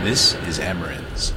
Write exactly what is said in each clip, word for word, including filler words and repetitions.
This is Amarin's.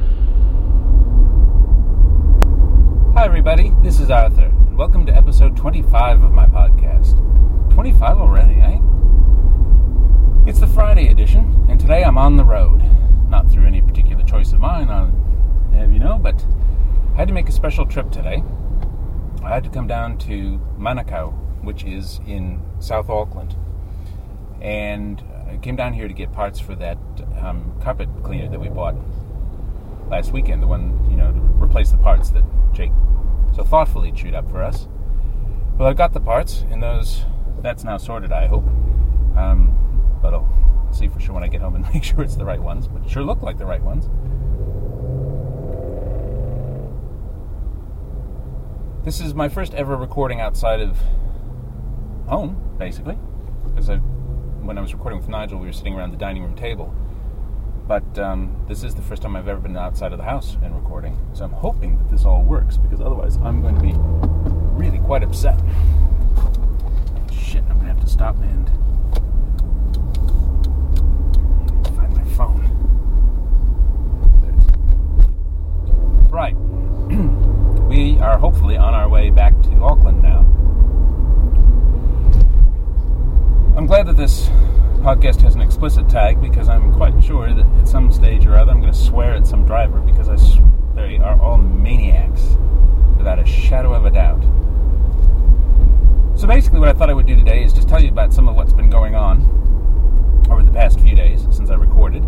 Hi everybody, this is Arthur, and welcome to episode twenty-five of my podcast. twenty-five already, eh? It's the Friday edition, and today I'm on the road. Not through any particular choice of mine, I'll have you know, but I had to make a special trip today. I had to come down to Manukau, which is in South Auckland, and I came down here to get parts for that um, carpet cleaner that we bought last weekend, the one, you know, to replace the parts that Jake so thoughtfully chewed up for us. Well, I got the parts, and those, that's now sorted, I hope. Um, but I'll see for sure when I get home and make sure it's the right ones, but it sure look like the right ones. This is my first ever recording outside of home, basically, because I, when I was recording with Nigel, we were sitting around the dining room table. But um, this is the first time I've ever been outside of the house and recording, so I'm hoping that this all works, because otherwise I'm going to be really quite upset. Shit, I'm going to have to stop and find my phone. There it is. Right. We are hopefully on our way back to Auckland now. I'm glad that this podcast has an explicit tag, because I'm quite sure that at some stage or other I'm going to swear at some driver, because I sw- they are all maniacs without a shadow of a doubt. So basically what I thought I would do today is just tell you about some of what's been going on over the past few days since I recorded.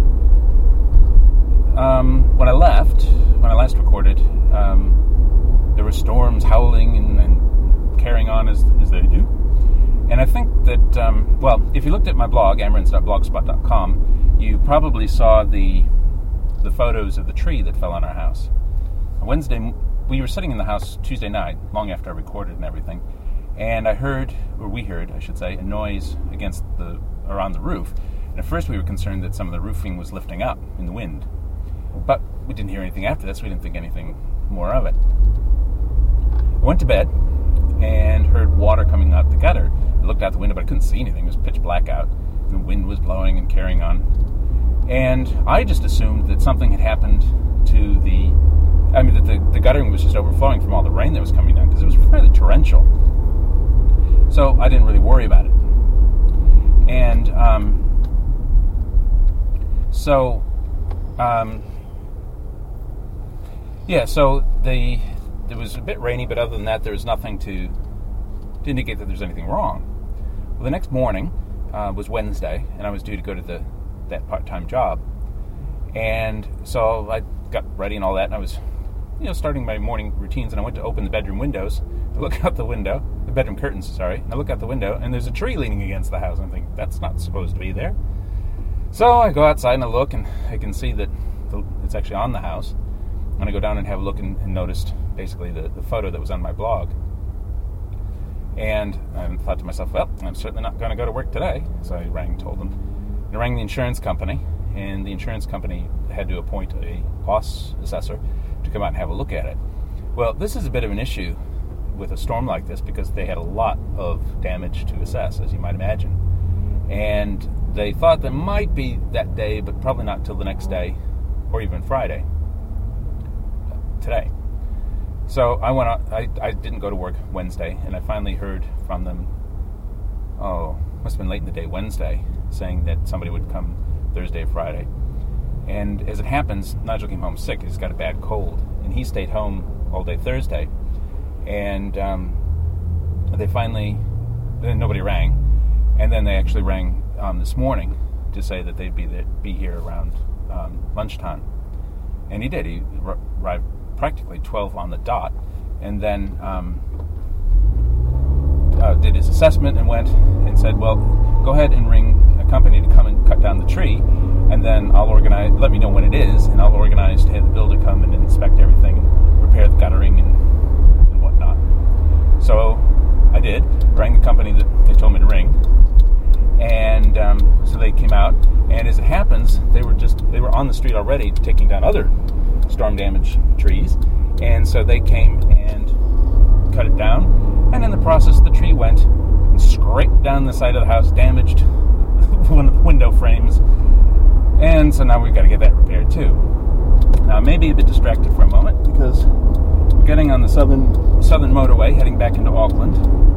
Um, when I left, when I last recorded, um, there were storms howling and, and carrying on as, as they do. And I think that, um, well, if you looked at my blog, amarins dot blogspot dot com, you probably saw the the photos of the tree that fell on our house. On Wednesday, we were sitting in the house Tuesday night, long after I recorded and everything, and I heard, or we heard, I should say, a noise against the, or on the roof. And at first we were concerned that some of the roofing was lifting up in the wind. But we didn't hear anything after that, so we didn't think anything more of it. I went to bed and heard water coming out the gutter. I looked out the window, but I couldn't see anything. It was pitch black out. The wind was blowing and carrying on. And I just assumed that something had happened to the... I mean, that the, the guttering was just overflowing from all the rain that was coming down, because it was fairly torrential. So I didn't really worry about it. And um, so... Um, yeah, so the... It was a bit rainy, but other than that, there was nothing to, to indicate that there's anything wrong. Well, the next morning uh, was Wednesday, and I was due to go to the that part-time job. And so I got ready and all that, and I was, you know, starting my morning routines, and I went to open the bedroom windows. I look out the window, the bedroom curtains, sorry, and I look out the window, and there's a tree leaning against the house. And I think, that's not supposed to be there. So I go outside and I look, and I can see that the, it's actually on the house. And I go down and have a look and, and noticed basically the, the photo that was on my blog. And I thought to myself, well, I'm certainly not going to go to work today. So I rang and told them. And I rang the insurance company, and the insurance company had to appoint a loss assessor to come out and have a look at it. Well, this is a bit of an issue with a storm like this, because they had a lot of damage to assess, as you might imagine. And they thought there might be that day, but probably not till the next day, or even Friday. Today. So I went out, I, I didn't go to work Wednesday, and I finally heard from them, oh, must have been late in the day Wednesday, saying that somebody would come Thursday or Friday. And as it happens, Nigel came home sick. He's got a bad cold, and he stayed home all day Thursday. And um, they finally, then nobody rang, and then they actually rang um, this morning to say that they'd be there, be here around um, lunchtime. And he did. He arrived practically twelve on the dot, and then um, uh, did his assessment and went and said, well, go ahead and ring a company to come and cut down the tree, and then I'll organize, let me know when it is, and I'll organize to have the builder come and inspect everything and repair the guttering and, and whatnot. So I did, rang the company that they told me to ring, and um, so they came out, and as it happens, they were just, they were on the street already taking down other storm damaged trees, and so they came and cut it down, and in the process the tree went and scraped down the side of the house, damaged one of the window frames, And so now we've got to get that repaired too. Now, I may be a bit distracted for a moment because we're getting on the southern southern motorway heading back into Auckland.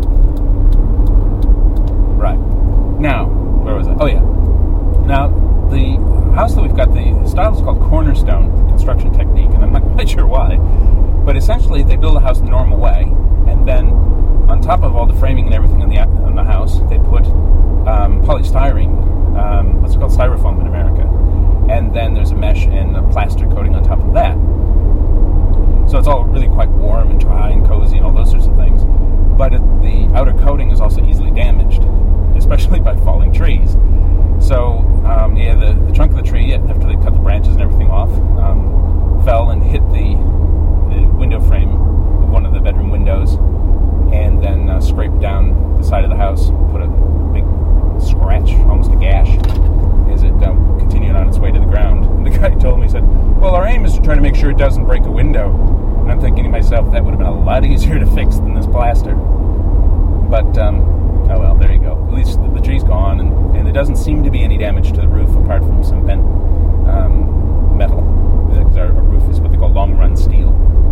Right. Now, where was I? Oh, yeah. Now, the house that we've got, the style is called Cornerstone, the construction technique, and I'm not quite sure why. But essentially, they build a house the normal way, and then on top of all the framing and everything in the in the house, they put um, polystyrene, um, what's it called, styrofoam in America. And then there's a mesh and a plaster coating on top of that. So it's all really quite warm and dry and cozy and all those sorts of things. But it, the outer coating is also easily damaged, especially by falling trees. So, um, yeah, the, the trunk of the tree, after they cut the branches and everything off, um, fell and hit the, the window frame of one of the bedroom windows, and then uh, scraped down the side of the house, put a big scratch, almost a gash, as it uh, continued on its way to the ground. And the guy told me, he said, well, our aim is to try to make sure it doesn't break a window. And I'm thinking to myself, that would have been a lot easier to fix than this plaster. But, um, oh well, there you go. At least the, the tree's gone, and, and there doesn't seem to be any damage to the roof apart from some bent um, metal. Because our, our roof is what they call long-run steel.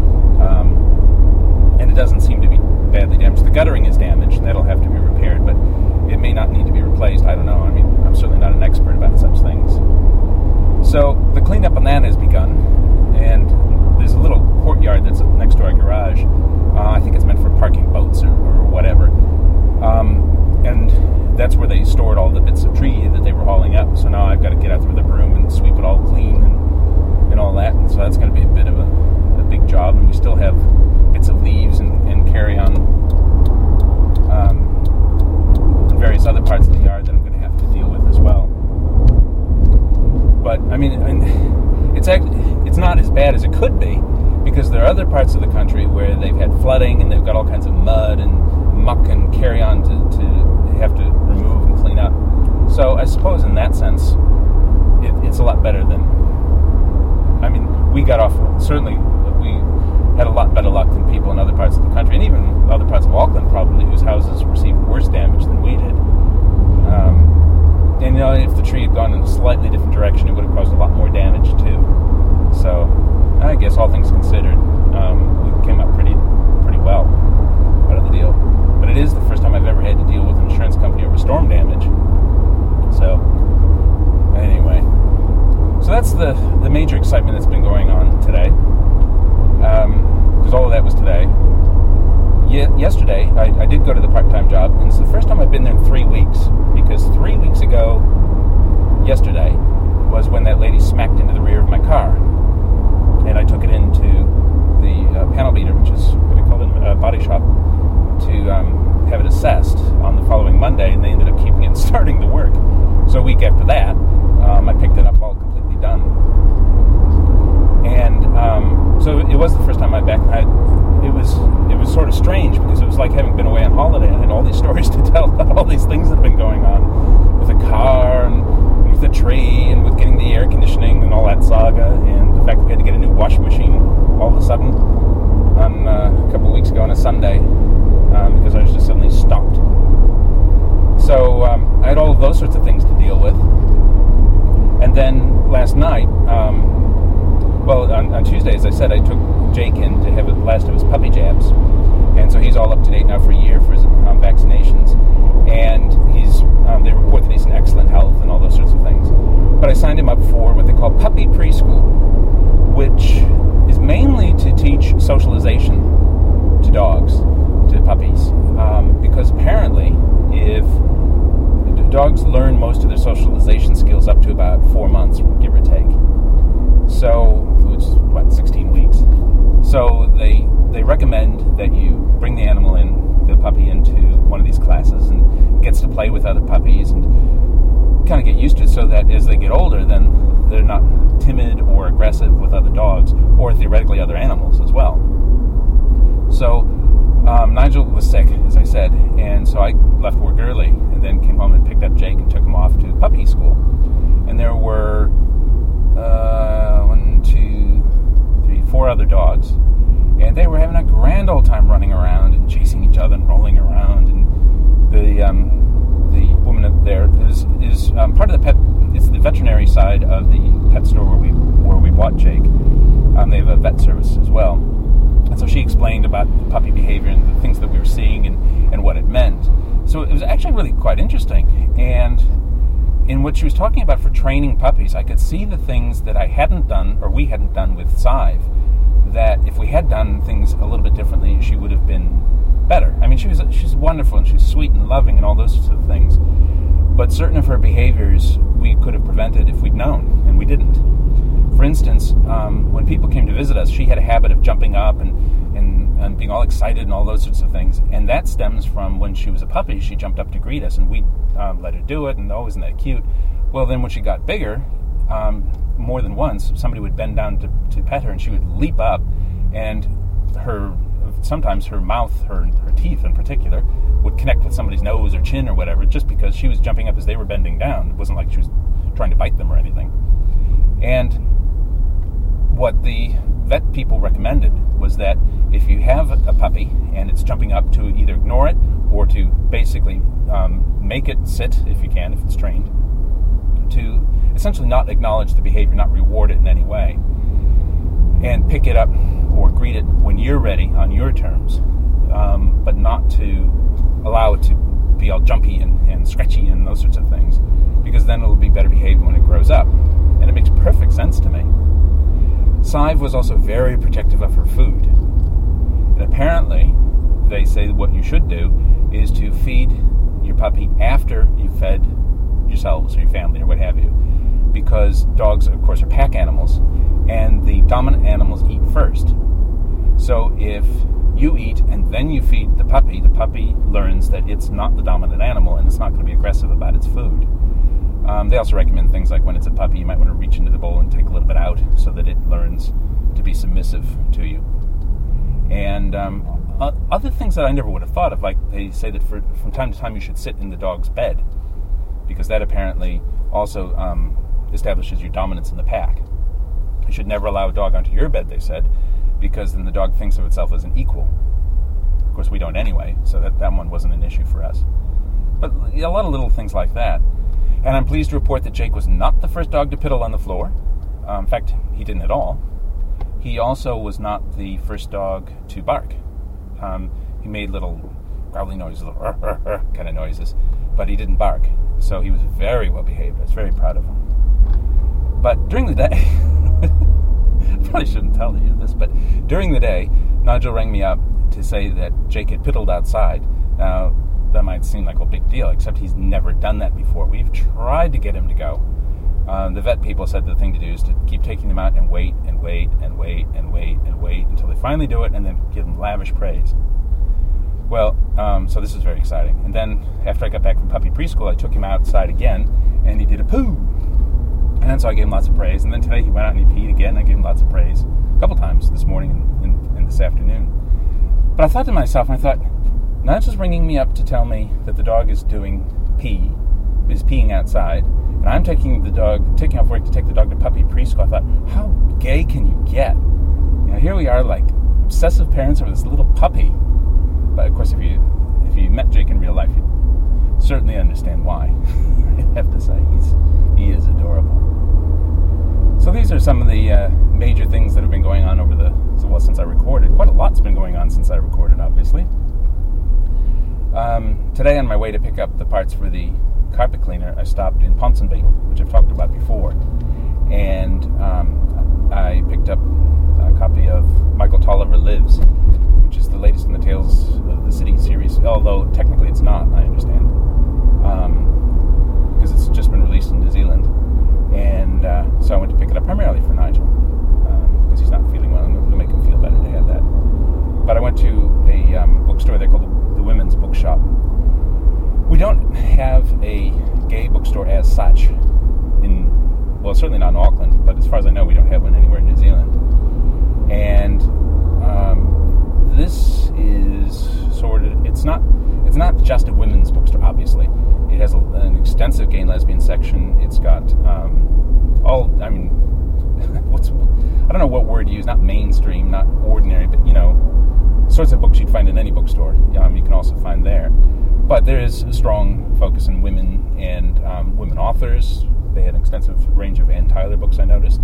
Um, and it doesn't seem to be badly damaged. The guttering is damaged, and that'll have to be repaired, but it may not need to be replaced. I don't know. I mean, I'm certainly not an expert about such things. So the cleanup on that has begun, and there's a little courtyard that's next to our garage. Uh, I think it's meant for parking boats or, or whatever. Um, and that's where they stored all the bits of tree that they were hauling up. So now I've got to get out there with a broom and sweep it all clean and, and all that. And so that's going to be a bit of a, a big job. And we still have bits of leaves and, and carry on um, and various other parts of the yard that I'm going to have to deal with as well. But, I mean, and it's actually, it's not as bad as it could be, because there are other parts of the country where they've had flooding and they've got all kinds of mud and muck and carry on to, to have to remove and clean up. So I suppose in that sense, it, it's a lot better than, I mean, we got off, certainly we had a lot better luck than people in other parts of the country, and even other parts of Auckland probably, whose houses received worse damage than we did. Um, and you know, if the tree had gone in a slightly different direction, it would have caused a lot more damage too. So I guess all things considered, um, we came up pretty pretty well out of the deal. But it is the first time I've ever had to deal with an insurance company over storm damage. So, anyway. So that's the, the major excitement that's been going on today. Because um, all of that was today. Ye- yesterday, I, I did go to the part-time job, and it's the first time I've been there in three weeks. Because three weeks ago, yesterday, was when that lady smacked into the rear of my car. And I took it into the uh, panel beater, which is what they call it, a uh, body shop, to um, have it assessed on the following Monday, and they ended up keeping it and starting the work. So a week after that, um, I picked it up all completely done. And um, so it was the first time I back. I, it was it was sort of strange because it was like having been away on holiday. I had all these stories to tell about all these things that have been going on with the car and with the tree and with getting the air conditioning and all that saga, and the fact that we had to get a new washing machine all of a sudden on uh, a couple of weeks ago on a Sunday. Um, because I was just suddenly stopped. So um, I had all of those sorts of things to deal with. And then last night, um, well, on, on Tuesday, as I said, I took Jake in to have the last of his puppy jabs. And so he's all up to date now for a year for his um, vaccinations. And he's um, they report that he's in excellent health and all those sorts of things. But I signed him up for what they call puppy preschool, which is mainly to teach socialization to dogs. To puppies, um, because apparently if dogs learn most of their socialization skills up to about four months, give or take, so which is what, sixteen weeks. So they they recommend that you bring the animal in, the puppy, into one of these classes and gets to play with other puppies and kind of get used to it, so that as they get older, then they're not timid or aggressive with other dogs or theoretically other animals as well. So. Um, Nigel was sick, as I said, and so I left work early and then came home and picked up Jake and took him off to puppy school. And there were uh, one, two, three, four other dogs, and they were having a grand old time running around and chasing each other and rolling around. And the um, the woman there is, is um, part of the pet. It's the veterinary side of the pet store where we where we bought Jake, um, they have a vet service as well. And so she explained about the puppy behavior and the things that we were seeing and, and what it meant. So it was actually really quite interesting. And in what she was talking about for training puppies, I could see the things that I hadn't done, or we hadn't done with Sive, that if we had done things a little bit differently, she would have been better. I mean, she was she's wonderful and she's sweet and loving and all those sorts of things. But certain of her behaviors we could have prevented if we'd known, and we didn't. For instance, um, when people came to visit us, she had a habit of jumping up and, and, and being all excited and all those sorts of things. And that stems from when she was a puppy, she jumped up to greet us, and we um, let her do it, and oh, isn't that cute? Well, then when she got bigger, um, more than once, somebody would bend down to, to pet her, and she would leap up, and her sometimes her mouth, her, her teeth in particular, would connect with somebody's nose or chin or whatever, just because she was jumping up as they were bending down. It wasn't like she was trying to bite them or anything. And what the vet people recommended was that if you have a puppy and it's jumping up, to either ignore it or to basically um, make it sit, if you can, if it's trained, to essentially not acknowledge the behavior, not reward it in any way, and pick it up or greet it when you're ready on your terms, um, but not to allow it to be all jumpy and, and scratchy and those sorts of things, because then it'll be better behaved when it grows up. And it makes perfect sense to me. Sive was also very protective of her food. And apparently, they say that what you should do is to feed your puppy after you've fed yourselves or your family or what have you. Because dogs, of course, are pack animals, and the dominant animals eat first. So if you eat and then you feed the puppy, the puppy learns that it's not the dominant animal and it's not going to be aggressive about its food. Um, they also recommend things like when it's a puppy, you might want to reach into the bowl and take a little bit out so that it learns to be submissive to you. And um, uh, other things that I never would have thought of, like they say that for, from time to time you should sit in the dog's bed, because that apparently also um, establishes your dominance in the pack. You should never allow a dog onto your bed, they said, because then the dog thinks of itself as an equal. Of course, we don't anyway, so that, that one wasn't an issue for us. But a lot of little things like that. And I'm pleased to report that Jake was not the first dog to piddle on the floor. Uh, in fact, he didn't at all. He also was not the first dog to bark. Um, he made little growly noises, little uh, uh, uh, kind of noises, but he didn't bark. So he was very well behaved. I was very proud of him. But during the day, I probably shouldn't tell you this, but during the day, Nigel rang me up to say that Jake had piddled outside. Now, that might seem like a big deal, except he's never done that before. We've tried to get him to go. Um, the vet people said the thing to do is to keep taking them out and wait and wait and wait and wait and wait until they finally do it, and then give them lavish praise. Well, um, so this is very exciting. And then after I got back from puppy preschool, I took him outside again, and he did a poo. And so I gave him lots of praise. And then today he went out and he peed again. I gave him lots of praise a couple times this morning and, and, and this afternoon. But I thought to myself, and I thought, Nigel's ringing me up to tell me that the dog is doing pee, is peeing outside, and I'm taking the dog, taking off work to take the dog to puppy preschool. I thought, how gay can you get? You know, here we are, like obsessive parents over this little puppy. But of course, if you if you met Jake in real life, you'd certainly understand why. I have to say, he's he is adorable. So these are some of the uh, major things that have been going on over the well since I recorded. Quite a lot's been going on since I recorded, obviously. Um, today, on my way to pick up the parts for the carpet cleaner, I stopped in Ponsonby, which I've talked about before, and um, I picked up a copy of Michael Tolliver Lives, which is the latest in the Tales of the City series, although technically it's not, I understand, um, because it's just been released in New Zealand. And uh, so I went to pick it up primarily for Nigel, um, because he's not feeling well, and it'll make him feel better to have that. But I went to a um, bookstore there called the, the Women's Bookshop. We don't have a gay bookstore as such in, well, certainly not in Auckland, but as far as I know, we don't have one anywhere in New Zealand. And um, this is sort of, it's not, it's not just a women's bookstore, obviously. It has a, an extensive gay and lesbian section. It's got um, all, I mean, what's, I don't know what word to use, not mainstream, not ordinary, but, you know, sorts of books you'd find in any bookstore, um, you can also find there. But there is a strong focus on women and um, women authors, They had an extensive range of Ann Tyler books, I noticed.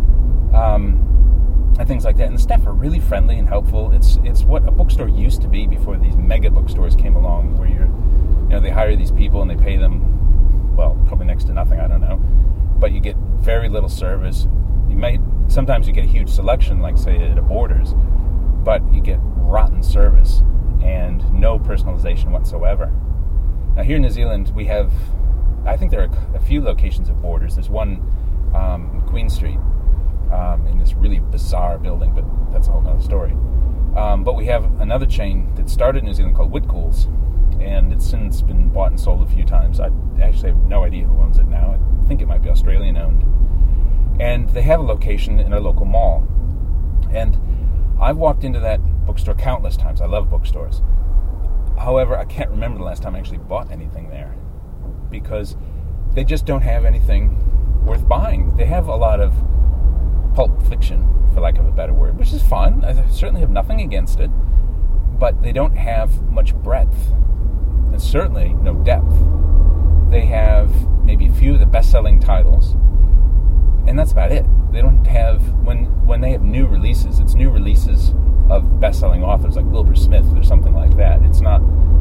Um, and things like that. And the staff are really friendly and helpful. It's it's what a bookstore used to be before these mega bookstores came along, where you're, you know, they hire these people and they pay them, well, probably next to nothing, I don't know. But you get very little service. You might, sometimes you get a huge selection, like say at a Borders, but you get rotten service and no personalization whatsoever. Now here in New Zealand, we have, I think there are a few locations of Borders. There's one um, in Queen Street, um, in this really bizarre building, but that's a whole other story. Um, but we have another chain that started in New Zealand called Whitcoulls, and it's since been bought and sold a few times. I actually have no idea who owns it now. I think it might be Australian owned. And they have a location in our local mall. And I've walked into that bookstore countless times. I love bookstores. However, I can't remember the last time I actually bought anything there, because they just don't have anything worth buying. They have a lot of pulp fiction, for lack of a better word, which is fun. I certainly have nothing against it, but they don't have much breadth, and certainly no depth. They have maybe a few of the best-selling titles, and that's about it. They don't have, when when they have new releases, it's new releases of best-selling authors like Wilbur Smith or something like that. It's not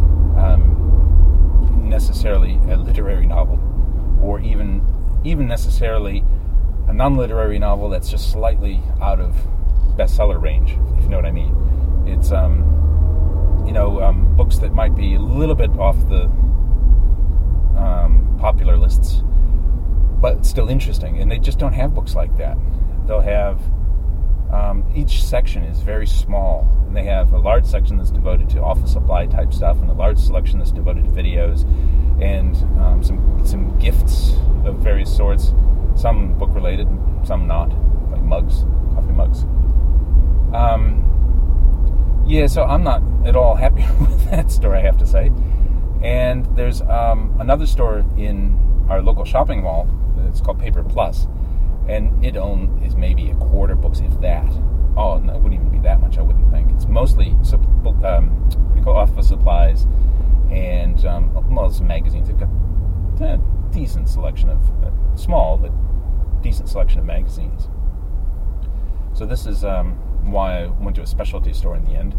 um, necessarily a literary novel, or even even necessarily a non-literary novel that's just slightly out of bestseller range, if you know what I mean. It's um, you know um, books that might be a little bit off the um, popular lists, but still interesting, and they just don't have books like that. They'll have, um, each section is very small, and they have a large section that's devoted to office supply type stuff, and a large selection that's devoted to videos, and um, some some gifts of various sorts, some book related, some not, like mugs, coffee mugs. Um, yeah, so I'm not at all happy with that store, I have to say. And there's um, another store in our local shopping mall. It's called Paper Plus, and it own is maybe a quarter books, if that. Oh, no, it wouldn't even be that much, I wouldn't think. It's mostly um, we call office supplies and um, well, some magazines. They've got a decent selection of uh, small but decent selection of magazines. So this is um, why I went to a specialty store in the end.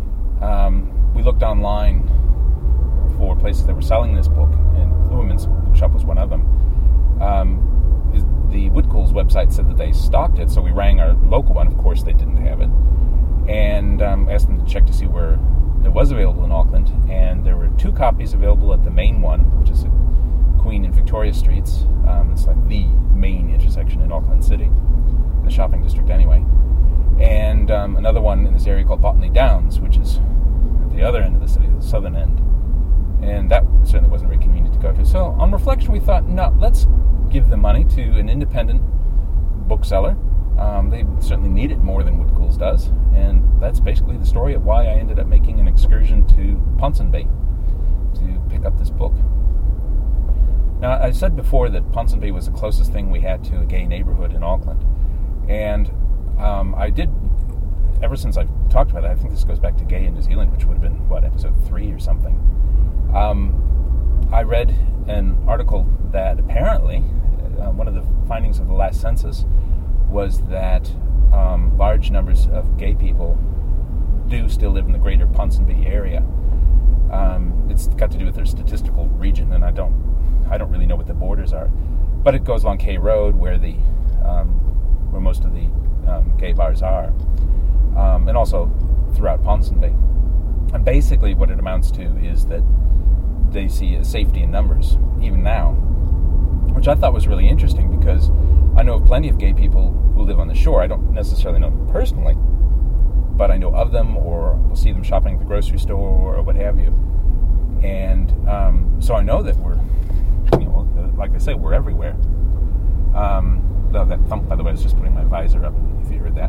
Um, we looked online for places that were selling this book, and Women's Bookshop was one of them. Um, the Whitcoulls website said that they stocked it, so we rang our local one. Of course, they didn't have it, and um, asked them to check to see where it was available in Auckland. And there were two copies available at the main one, which is at Queen and Victoria Streets. Um, it's like the main intersection in Auckland City, in the shopping district anyway. And um, another one in this area called Botany Downs, which is at the other end of the city, the southern end. And that certainly wasn't very convenient to go to. So on reflection, we thought, no, let's give the money to an independent bookseller. Um, they certainly need it more than Whitcoulls does. And that's basically the story of why I ended up making an excursion to Ponsonby to pick up this book. Now, I said before that Ponsonby was the closest thing we had to a gay neighborhood in Auckland. And um, I did, ever since I've talked about it, I think this goes back to Gay in New Zealand, which would have been, what, episode three or something. Um, I read an article that apparently, uh, one of the findings of the last census was that um, large numbers of gay people do still live in the greater Ponsonby area. Um, it's got to do with their statistical region, and I don't, I don't really know what the borders are, but it goes along K Road, where the, um, where most of the um, gay bars are, um, and also throughout Ponsonby. And basically, what it amounts to is that they see a safety in numbers, even now, which I thought was really interesting, because I know of plenty of gay people who live on the shore. I don't necessarily know them personally, but I know of them, or will see them shopping at the grocery store, or what have you. And um, so I know that we're, you know, like I say, we're everywhere. Um, though that thump, by the way, I was just putting my visor up, if you heard that.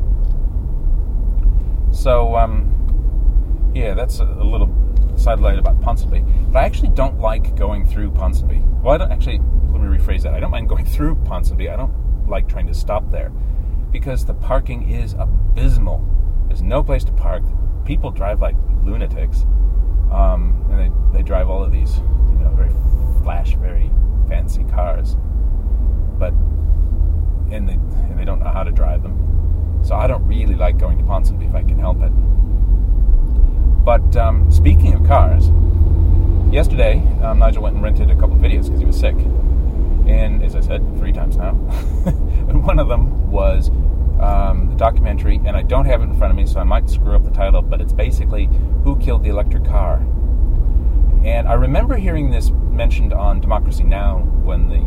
So, um, yeah, that's a, a little sidelight about Ponsonby. But I actually don't like going through Ponsonby. Well, I don't actually, let me rephrase that. I don't mind going through Ponsonby. I don't like trying to stop there, because the parking is abysmal. There's no place to park. People drive like lunatics. Um, and they, they drive all of these, you know, very flash, very fancy cars. how to drive them. So I don't really like going to Ponsonby if I can help it. But um, speaking of cars, yesterday um, Nigel went and rented a couple of videos because he was sick. And as I said, three times now. And one of them was um, the documentary, and I don't have it in front of me, so I might screw up the title, but it's basically Who Killed the Electric Car? And I remember hearing this mentioned on Democracy Now! When the,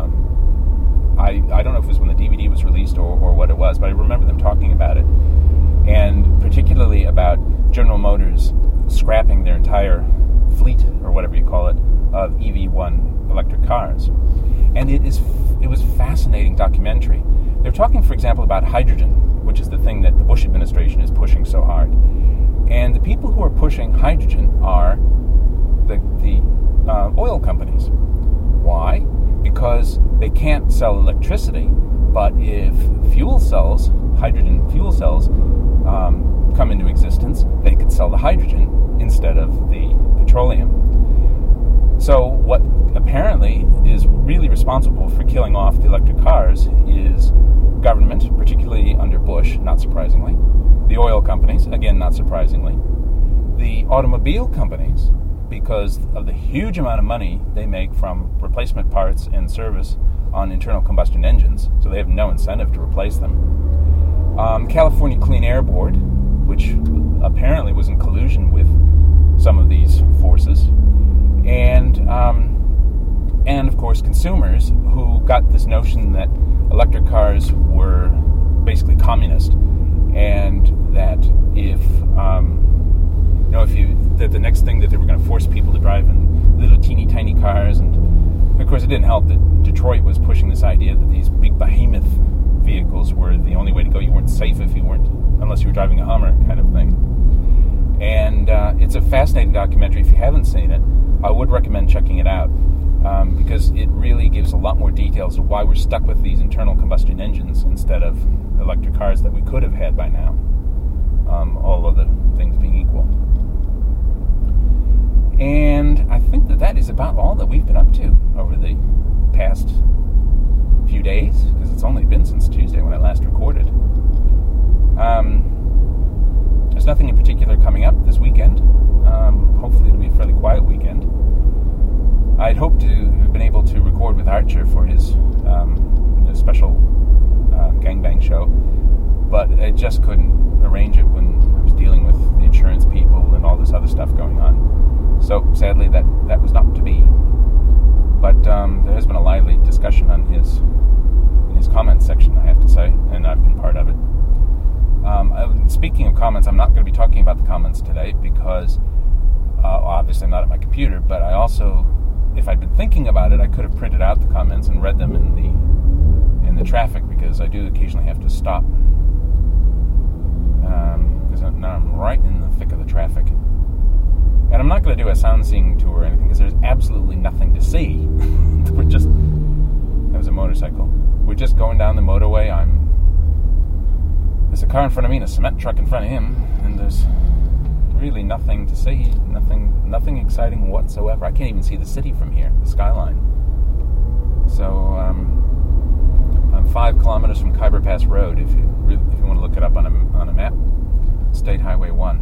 um, I, I don't know if it was when the D V D was released or, or what it was, but I remember them talking about it. And particularly about General Motors scrapping their entire fleet, or whatever you call it, of E V one electric cars. And it is it was a fascinating documentary. They're talking, for example, about hydrogen, which is the thing that the Bush administration is pushing so hard. And the people who are pushing hydrogen are the, the uh, oil companies. Why? Because they can't sell electricity, but if fuel cells, hydrogen fuel cells, um, come into existence, they could sell the hydrogen instead of the petroleum. So what apparently is really responsible for killing off the electric cars is government, particularly under Bush, not surprisingly. The oil companies, again, not surprisingly. The automobile companies, because of the huge amount of money they make from replacement parts and service on internal combustion engines, so they have no incentive to replace them. Um, California Clean Air Board, which apparently was in collusion with some of these forces, and um, and of course consumers who got this notion that electric cars were basically communist, and that if um, you know if you that the next thing that they were going to force people to drive in little teeny tiny cars, and of course it didn't help that Detroit was pushing this idea that these big behemoth vehicles were the only way to go. You weren't safe if you weren't unless you were driving a Hummer, kind of thing. And uh, it's a fascinating documentary. If you haven't seen it, I would recommend checking it out um, because it really gives a lot more details of why we're stuck with these internal combustion engines instead of electric cars that we could have had by now, um, all other things being equal. And I think that that is about all that we've been up to over the past few days, because it's only been since Tuesday when I last recorded. Um... There's nothing in particular coming up this weekend. Um, hopefully it'll be a fairly quiet weekend. I'd hoped to have been able to record with Archer for his um, special uh, gangbang show, but I just couldn't arrange it when I was dealing with the insurance people and all this other stuff going on. So sadly that, that was not to be. But um, there has been a lively discussion on his in his comments section, I have to say, and I've been part of it. Um, speaking of comments, I'm not going to be talking about the comments today because uh, obviously I'm not at my computer, but I also, if I'd been thinking about it, I could have printed out the comments and read them in the in the traffic, because I do occasionally have to stop because um, now I'm right in the thick of the traffic. And I'm not going to do a sound seeing tour or anything because there's absolutely nothing to see. We're just, that was a motorcycle. We're just going down the motorway. I'm There's a car in front of me and a cement truck in front of him, and there's really nothing to see, nothing nothing exciting whatsoever. I can't even see the city from here, the skyline. So, um, I'm five kilometers from Khyber Pass Road, if you really, if you want to look it up on a, on a map. State Highway one.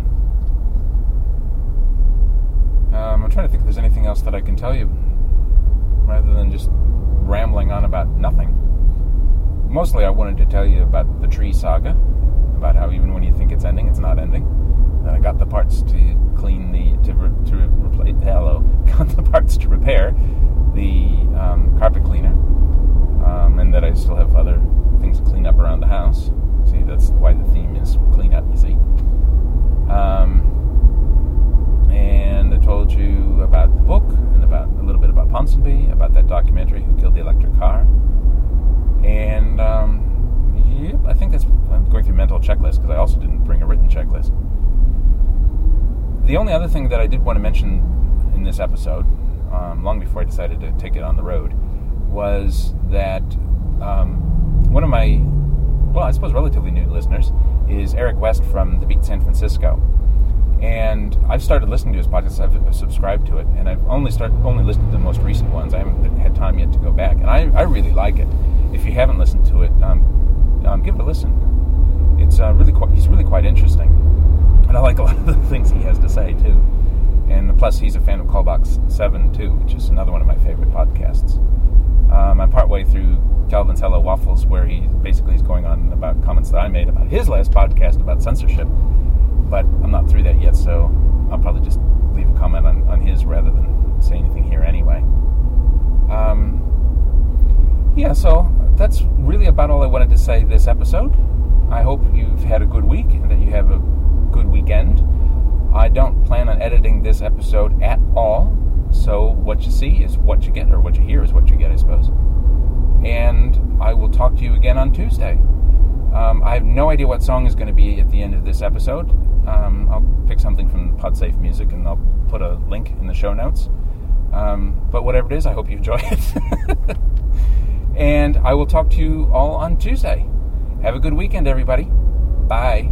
Um, I'm trying to think if there's anything else that I can tell you, rather than just rambling on about nothing. Mostly I wanted to tell you about the tree saga, about how even when you think it's ending, it's not ending. That I got the parts to clean the, to, re, to replace, hello, got the parts to repair the um, carpet cleaner, um, and that I still have other things to clean up around the house. See, that's why the theme is clean up, you see. Um, and I told you about the book, and about a little bit about Ponsonby, about that documentary, Who Killed the Electric Car. And, um, yep, I think that's, I'm going through mental checklist because I also didn't bring a written checklist. The only other thing that I did want to mention in this episode, um, long before I decided to take it on the road, was that um, one of my, well, I suppose relatively new listeners is Eric West from The Beat San Francisco. And I've started listening to his podcast. I've subscribed to it, and I've only started only listened to the most recent ones. I haven't had time yet to go back, and I, I really like it. If you haven't listened to it, um, um, give it a listen. It's uh, really quite, he's really quite interesting, and I like a lot of the things he has to say too. And plus, he's a fan of Callbox seven too, which is another one of my favorite podcasts. Um, I'm partway through Calvin's Hello Waffles, where he basically is going on about comments that I made about his last podcast about censorship, but I'm not through that yet, so I'll probably just leave a comment on, on his rather than say anything here anyway. Um, yeah, so that's really about all I wanted to say this episode. I hope you've had a good week and that you have a good weekend. I don't plan on editing this episode at all, so what you see is what you get, or what you hear is what you get, I suppose. And I will talk to you again on Tuesday. Um, I have no idea what song is going to be at the end of this episode. Um, I'll pick something from PodSafe Music, and I'll put a link in the show notes. Um, but whatever it is, I hope you enjoy it. And I will talk to you all on Tuesday. Have a good weekend, everybody. Bye.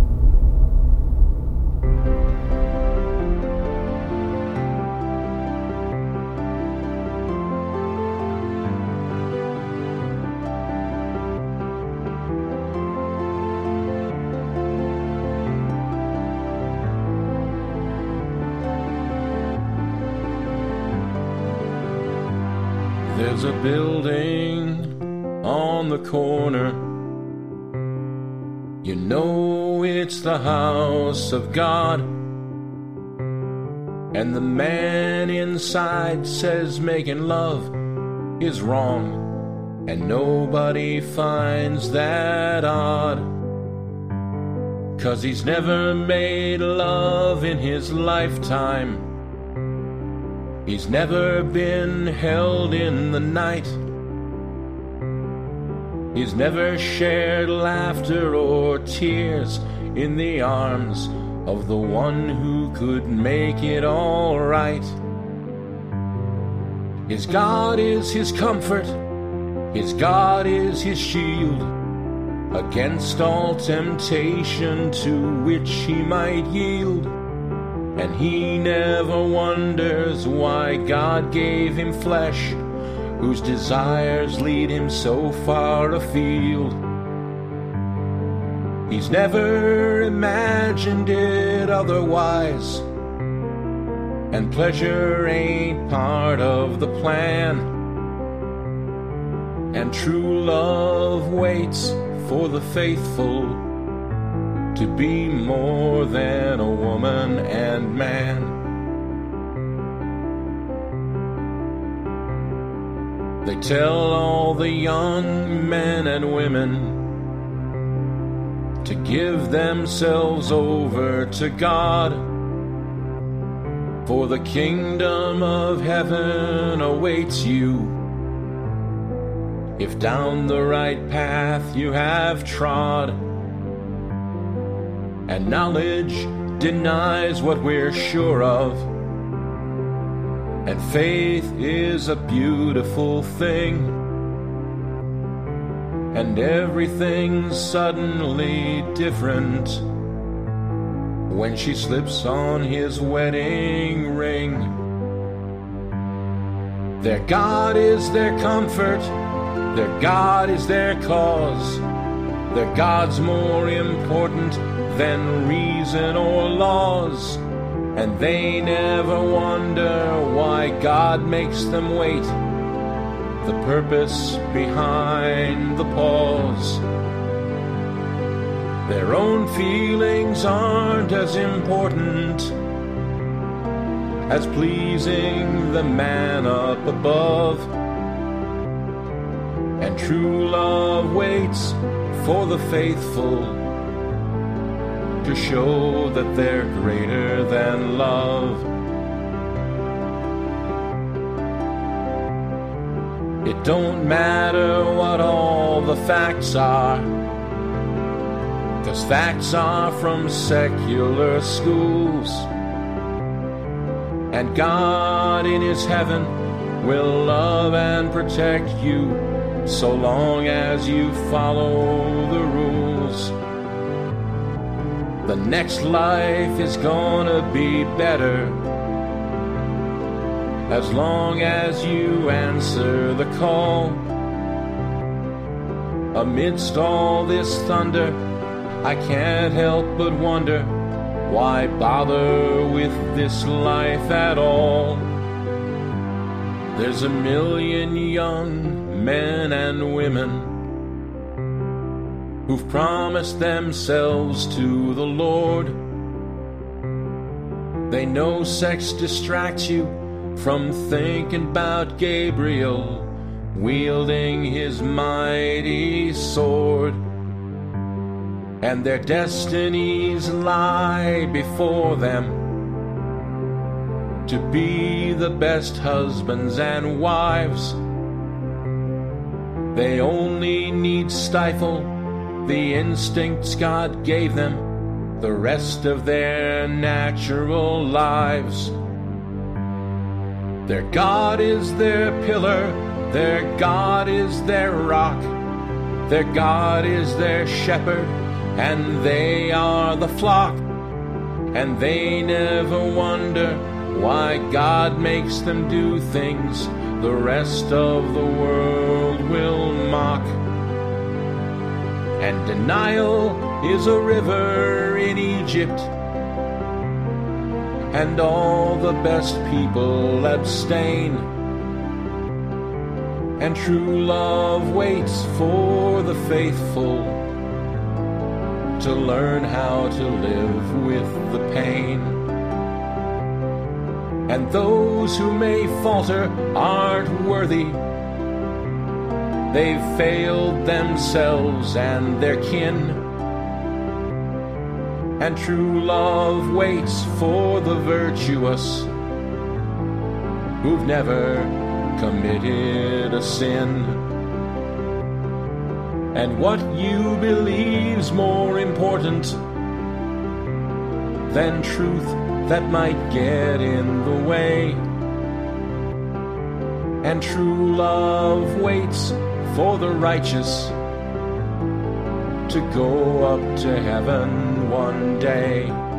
There's a building on the corner. You know it's the house of God. And the man inside says making love is wrong, and nobody finds that odd. 'Cause he's never made love in his lifetime. He's never been held in the night. He's never shared laughter or tears in the arms of the one who could make it all right. His God is his comfort. His God is his shield against all temptation to which he might yield. And he never wonders why God gave him flesh, whose desires lead him so far afield. He's never imagined it otherwise, and pleasure ain't part of the plan. And true love waits for the faithful to be more than a woman and man. They tell all the young men and women to give themselves over to God, for the kingdom of heaven awaits you if down the right path you have trod. And knowledge denies what we're sure of, and faith is a beautiful thing. And everything's suddenly different when she slips on his wedding ring. Their God is their comfort, their God is their cause. Their God's more important than reason or laws, and they never wonder why God makes them wait, the purpose behind the pause. Their own feelings aren't as important as pleasing the man up above, and true love waits for the faithful to show that they're greater than love. It don't matter what all the facts are, 'cause facts are from secular schools. And God in his heaven will love and protect you so long as you follow the rules. The next life is gonna be better as long as you answer the call. Amidst all this thunder, I can't help but wonder, why bother with this life at all? There's a million young men and women who've promised themselves to the Lord. They know sex distracts you from thinking about Gabriel wielding his mighty sword, and their destinies lie before them to be the best husbands and wives. They only need stifle the instincts God gave them the rest of their natural lives. Their God is their pillar, their God is their rock, their God is their shepherd, and they are the flock. And they never wonder why God makes them do things the rest of the world will mock. And denial is a river in Egypt, and all the best people abstain. And true love waits for the faithful to learn how to live with the pain. And those who may falter aren't worthy. They've failed themselves and their kin. And true love waits for the virtuous who've never committed a sin. And what you believe's more important than truth that might get in the way. And true love waits for the righteous to go up to heaven one day.